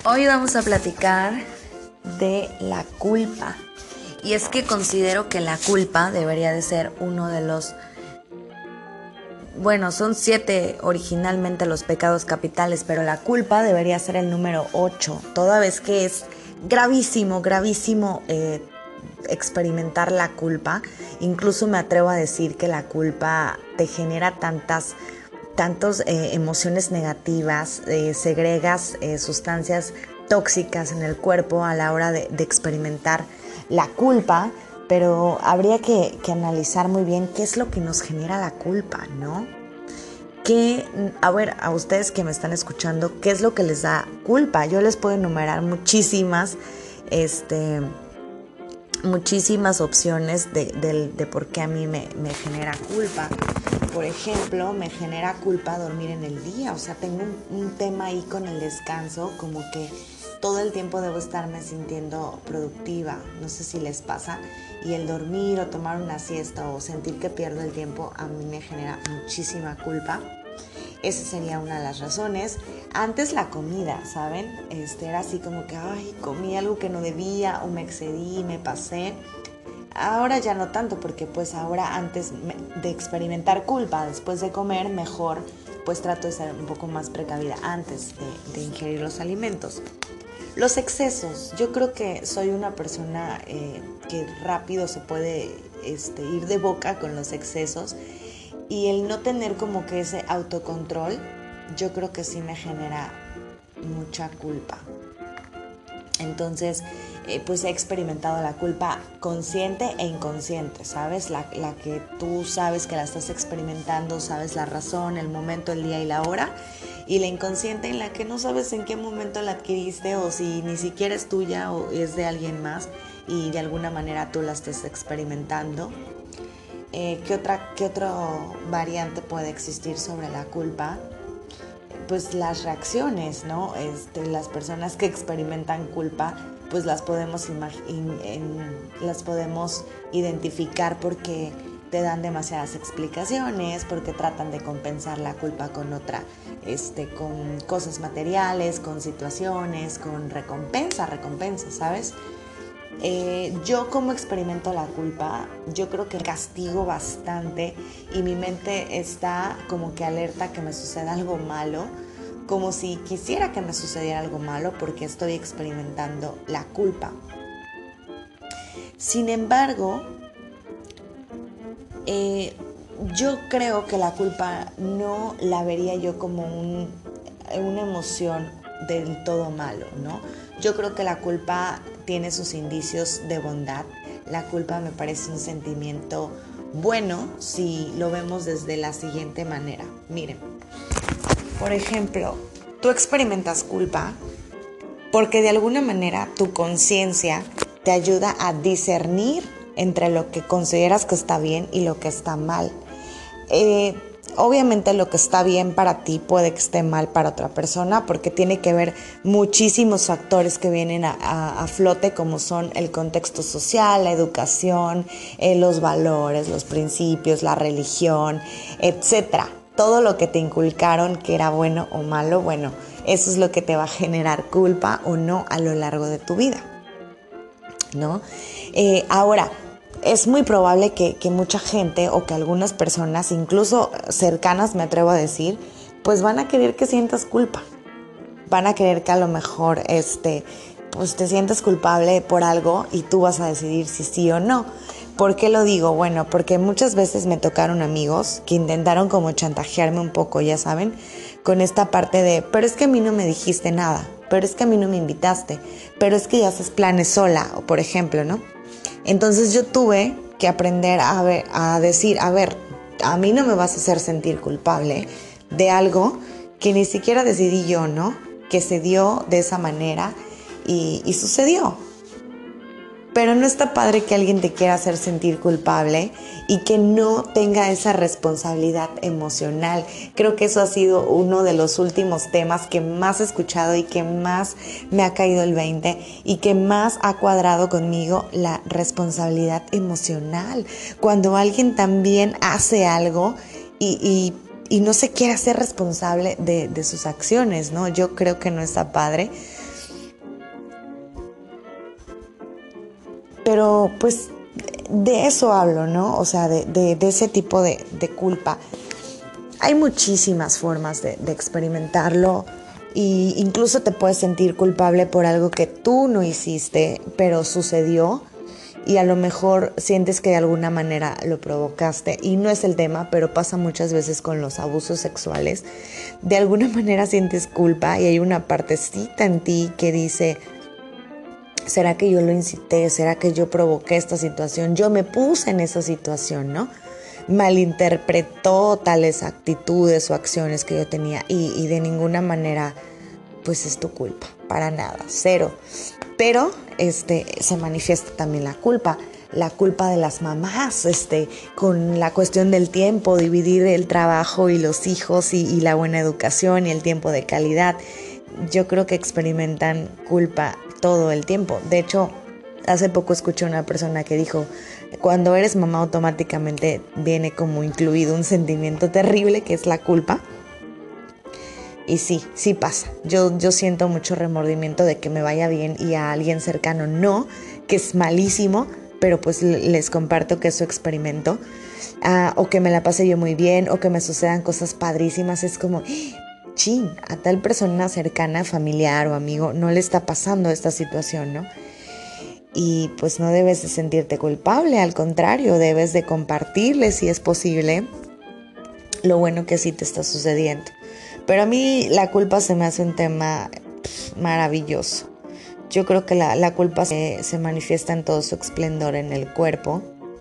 Hoy vamos a platicar de la culpa. Y es que considero que la culpa debería de ser uno de los... Bueno, son 7 originalmente los pecados capitales, pero la culpa debería ser el número 8, toda vez que es gravísimo experimentar la culpa. Incluso me atrevo a decir que la culpa te genera tantas emociones negativas, segregas sustancias tóxicas en el cuerpo a la hora de experimentar la culpa, pero habría que analizar muy bien qué es lo que nos genera la culpa, ¿no? A ustedes que me están escuchando, ¿qué es lo que les da culpa? Yo les puedo enumerar muchísimas opciones de por qué a mí me genera culpa. Por ejemplo, me genera culpa dormir en el día. O sea, tengo un tema ahí con el descanso, como que todo el tiempo debo estarme sintiendo productiva. No sé si les pasa. Y el dormir o tomar una siesta o sentir que pierdo el tiempo a mí me genera muchísima culpa. Esa sería una de las razones. Antes la comida, ¿saben? Era así como que, comí algo que no debía o me excedí, me pasé. Ahora ya no tanto, porque pues ahora antes de experimentar culpa después de comer, mejor pues trato de ser un poco más precavida antes de ingerir los alimentos. Los excesos, yo creo que soy una persona que rápido se puede ir de boca con los excesos, y el no tener como que ese autocontrol, yo creo que sí me genera mucha culpa. Entonces, pues he experimentado la culpa consciente e inconsciente, ¿sabes? La que tú sabes que la estás experimentando, sabes la razón, el momento, el día y la hora. Y la inconsciente en la que no sabes en qué momento la adquiriste o si ni siquiera es tuya o es de alguien más y de alguna manera tú la estás experimentando. ¿Qué otra variante puede existir sobre la culpa? Pues las reacciones, ¿no? Las personas que experimentan culpa, pues las podemos identificar porque te dan demasiadas explicaciones, porque tratan de compensar la culpa con con cosas materiales, con situaciones, con recompensa, ¿sabes? Yo como experimento la culpa, yo creo que castigo bastante y mi mente está como que alerta que me suceda algo malo, como si quisiera que me sucediera algo malo porque estoy experimentando la culpa. Sin embargo, yo creo que la culpa no la vería yo como una emoción del todo malo, ¿no? Yo creo que la culpa tiene sus indicios de bondad. La culpa me parece un sentimiento bueno si lo vemos desde la siguiente manera. Miren, por ejemplo, tú experimentas culpa porque de alguna manera tu conciencia te ayuda a discernir entre lo que consideras que está bien y lo que está mal. Obviamente lo que está bien para ti puede que esté mal para otra persona porque tiene que ver muchísimos factores que vienen a flote, como son el contexto social, la educación, los valores, los principios, la religión, etcétera. Todo lo que te inculcaron que era bueno o malo, bueno, eso es lo que te va a generar culpa o no a lo largo de tu vida, ¿no? Ahora, es muy probable que mucha gente o que algunas personas, incluso cercanas, me atrevo a decir, pues van a querer que sientas culpa. Van a querer que a lo mejor pues te sientas culpable por algo y tú vas a decidir si sí o no. ¿Por qué lo digo? Bueno, porque muchas veces me tocaron amigos que intentaron como chantajearme un poco, ya saben, con esta parte de, pero es que a mí no me dijiste nada, pero es que a mí no me invitaste, pero es que ya haces planes sola, o por ejemplo, ¿no? Entonces yo tuve que aprender a decir, a mí no me vas a hacer sentir culpable de algo que ni siquiera decidí yo, ¿no? Que se dio de esa manera y sucedió. Pero no está padre que alguien te quiera hacer sentir culpable y que no tenga esa responsabilidad emocional. Creo que eso ha sido uno de los últimos temas que más he escuchado y que más me ha caído el 20 y que más ha cuadrado conmigo, la responsabilidad emocional. Cuando alguien también hace algo y no se quiere hacer responsable de sus acciones, ¿no? Yo creo que no está padre. Pero pues de eso hablo, ¿no? O sea, de ese tipo de culpa. Hay muchísimas formas de experimentarlo, y incluso te puedes sentir culpable por algo que tú no hiciste, pero sucedió, y a lo mejor sientes que de alguna manera lo provocaste, y no es el tema, pero pasa muchas veces con los abusos sexuales. De alguna manera sientes culpa y hay una partecita en ti que dice: ¿será que yo lo incité? ¿Será que yo provoqué esta situación? Yo me puse en esa situación, ¿no? Malinterpretó tales actitudes o acciones que yo tenía, y de ninguna manera pues es tu culpa, para nada, cero. Pero se manifiesta también la culpa de las mamás, con la cuestión del tiempo, dividir el trabajo y los hijos, y la buena educación y el tiempo de calidad. Yo creo que experimentan culpa todo el tiempo. De hecho, hace poco escuché a una persona que dijo: cuando eres mamá automáticamente viene como incluido un sentimiento terrible que es la culpa. Y sí pasa. Yo siento mucho remordimiento de que me vaya bien y a alguien cercano no, que es malísimo, pero pues les comparto que eso experimento. O que me la pase yo muy bien, o que me sucedan cosas padrísimas. Es como, chin, a tal persona cercana, familiar o amigo, no le está pasando esta situación, ¿no? Y pues no debes de sentirte culpable, al contrario, debes de compartirle, si es posible, lo bueno que sí te está sucediendo. Pero a mí la culpa se me hace un tema maravilloso. Yo creo que la culpa se manifiesta en todo su esplendor en el cuerpo.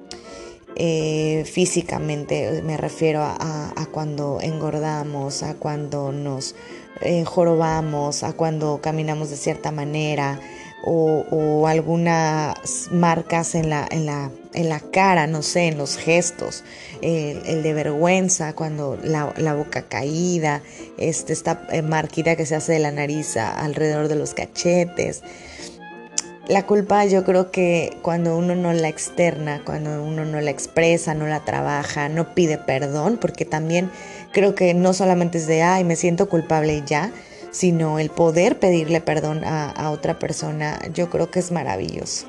Físicamente me refiero a cuando engordamos, a cuando nos jorobamos, a cuando caminamos de cierta manera, o algunas marcas en la cara, no sé, en los gestos, el de vergüenza, cuando la boca caída, esta marquita que se hace de la nariz alrededor de los cachetes. La culpa, yo creo que cuando uno no la externa, cuando uno no la expresa, no la trabaja, no pide perdón, porque también creo que no solamente es de ay, me siento culpable y ya, sino el poder pedirle perdón a otra persona, yo creo que es maravilloso.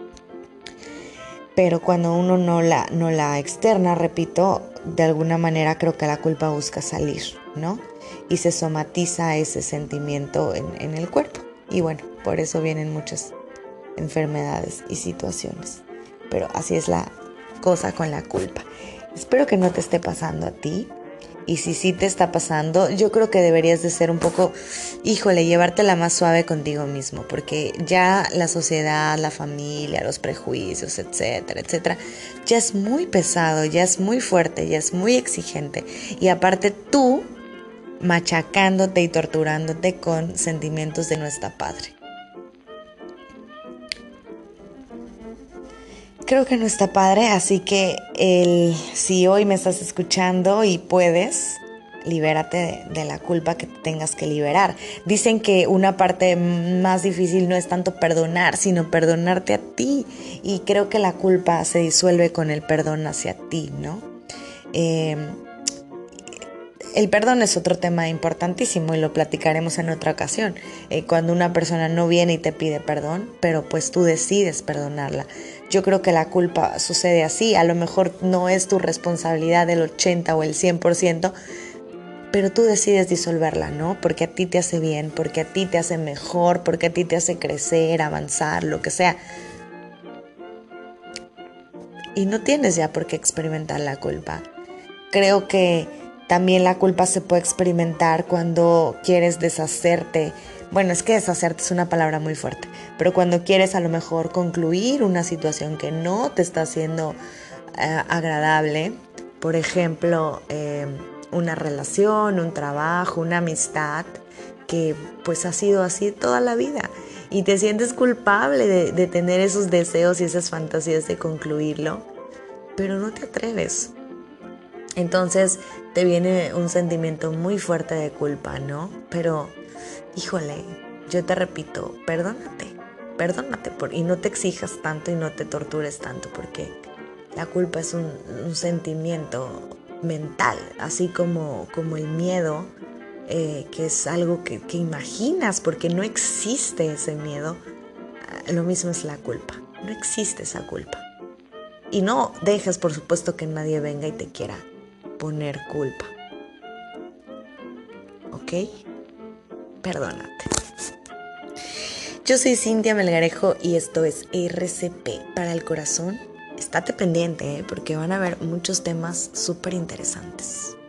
Pero cuando uno no la externa, repito, de alguna manera creo que la culpa busca salir, ¿no? Y se somatiza ese sentimiento en el cuerpo. Y bueno, por eso vienen muchas enfermedades y situaciones. Pero así es la cosa con la culpa. Espero que no te esté pasando a ti. Y si sí te está pasando, yo creo que deberías de ser un poco, llevártela más suave contigo mismo, porque ya la sociedad, la familia, los prejuicios, etcétera, etcétera, ya es muy pesado, ya es muy fuerte, ya es muy exigente. Y aparte tú machacándote y torturándote con sentimientos de no está padre. Creo que no está padre, así que si hoy me estás escuchando y puedes, libérate de la culpa que tengas que liberar. Dicen que una parte más difícil no es tanto perdonar, sino perdonarte a ti. Y creo que la culpa se disuelve con el perdón hacia ti, ¿no? El perdón es otro tema importantísimo y lo platicaremos en otra ocasión. Cuando una persona no viene y te pide perdón, pero pues tú decides perdonarla. Yo creo que la culpa sucede así. A lo mejor no es tu responsabilidad del 80 o el 100%, pero tú decides disolverla, ¿no? Porque a ti te hace bien, porque a ti te hace mejor, porque a ti te hace crecer, avanzar, lo que sea. Y no tienes ya por qué experimentar la culpa. Creo que también la culpa se puede experimentar cuando quieres deshacerte. Bueno, es que deshacerte es una palabra muy fuerte, pero cuando quieres a lo mejor concluir una situación que no te está haciendo agradable, por ejemplo, una relación, un trabajo, una amistad, que pues ha sido así toda la vida y te sientes culpable de tener esos deseos y esas fantasías de concluirlo, pero no te atreves. Entonces te viene un sentimiento muy fuerte de culpa, ¿no? Pero, yo te repito, perdónate y no te exijas tanto y no te tortures tanto, porque la culpa es un sentimiento mental, así como el miedo, que es algo que imaginas porque no existe ese miedo. Lo mismo es la culpa. No existe esa culpa. Y no dejes, por supuesto, que nadie venga y te quiera poner culpa. ¿Ok? Perdónate. Yo soy Cintia Melgarejo y esto es RCP para el corazón. Estate pendiente, porque van a haber muchos temas súper interesantes.